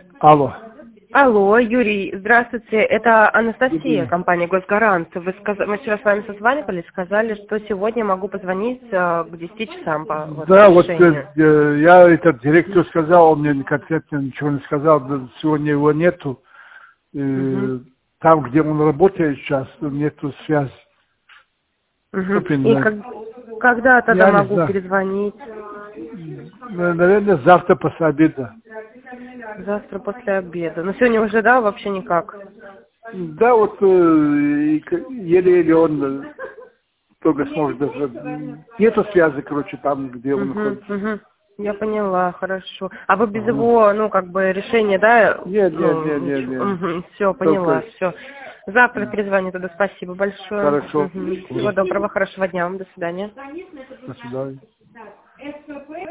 Алло. Алло, Юрий, здравствуйте. Это Анастасия, компания «Госгарант». Мы вчера с вами созванивались, сказали, что сегодня могу позвонить к 10 часам по Да, вот воскресенью. я этот директор сказал, он мне конкретно ничего не сказал, сегодня его нету. Там, где он работает сейчас, нету связи. И когда тогда Я не могу знаю. перезвонить? Наверное, завтра после обеда. Завтра после обеда. Но сегодня уже, да, вообще никак? Да, вот еле-еле он только сможет даже... Нету связи, короче, там, где он находится. Я поняла, хорошо. А вы без его, решения, да? Нет. Все, поняла, Только... все. Завтра перезвоню тогда, спасибо большое. Хорошо. Всего доброго, хорошего дня вам, до свидания. До свидания.